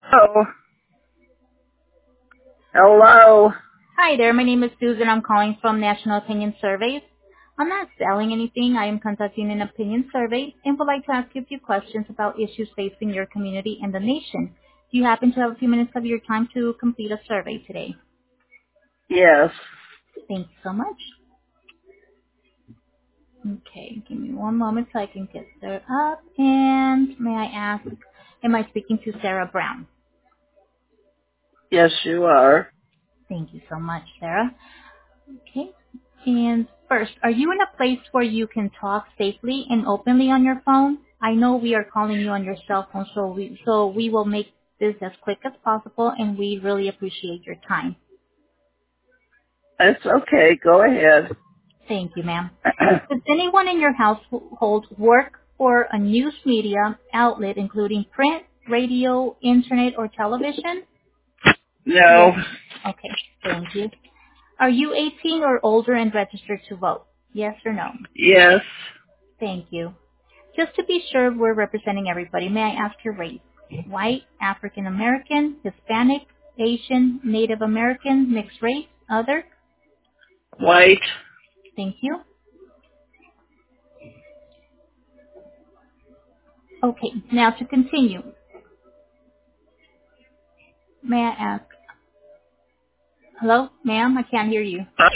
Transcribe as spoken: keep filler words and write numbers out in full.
Oh, hello. Hi there, my name is Susan. I'm calling from National Opinion Surveys. I'm not selling anything. I am conducting an opinion survey and would like to ask you a few questions about issues facing your community and the nation. Do you happen to have a few minutes of your time to complete a survey today? Yes. Thank you so much. Okay, give me one moment so I can get set up. And may I ask, am I speaking to Sarah Brown? Yes, you are. Thank you so much, Sarah. Okay. And first, are you in a place where you can talk safely and openly on your phone? I know we are calling you on your cell phone, so we so we will make this as quick as possible, and we really appreciate your time. It's okay. Go ahead. Thank you, ma'am. Does anyone in your household work for a news media outlet, including print, radio, internet, or television? No. Yes. Okay. Thank you. Are you eighteen or older and registered to vote? Yes or no? Yes. Thank you. Just to be sure we're representing everybody, may I ask your race? White, African American, Hispanic, Asian, Native American, mixed race, other? White. Thank you. Okay, now to continue, may I ask? Hello, ma'am, I can't hear you.